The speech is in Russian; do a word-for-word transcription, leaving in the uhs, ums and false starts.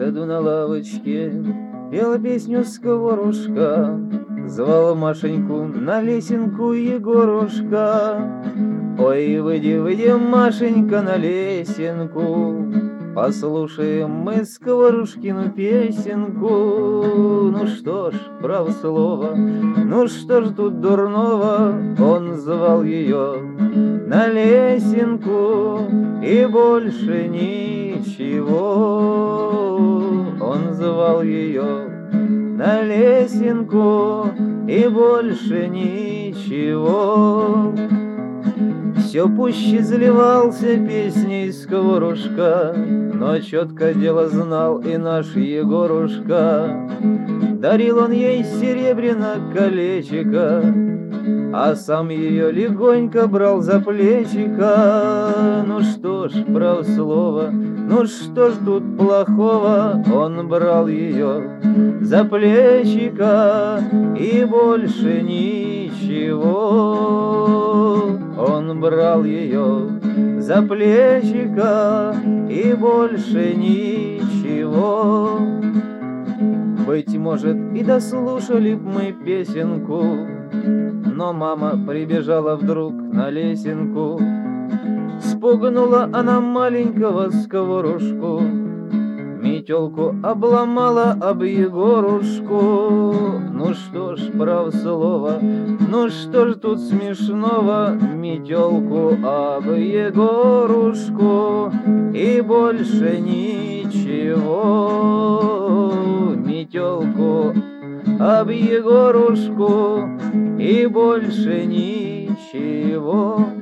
саду на лавочке пела песню сковорушка, звала Машеньку на лесенку Егорушка. Ой, выйди, выйди, Машенька, на лесенку, послушаем мы сковорушкину песенку. Ну что ж, право слово, ну что ж тут дурного? Он звал ее на лесенку и больше ничего. Он звал ее на лесенку и больше ничего. Все пуще заливался песней сковорушка, но четко дело знал и наш Егорушка. Дарил он ей серебряно колечко, а сам ее легонько брал за плечика. Ну что ж, право слово, ну что ж тут плохого? Он брал ее за плечика и больше ничего. Он брал ее за плечика и больше ничего. Быть может, и дослушали б мы песенку, но мама прибежала вдруг на лесенку. Спугнула она маленького сковорушку, метелку обломала об Егорушку. Ну что ж, право слово, ну что ж тут смешного? Метелку об Егорушку и больше ничего. Метелку об Егорушку и больше ничего.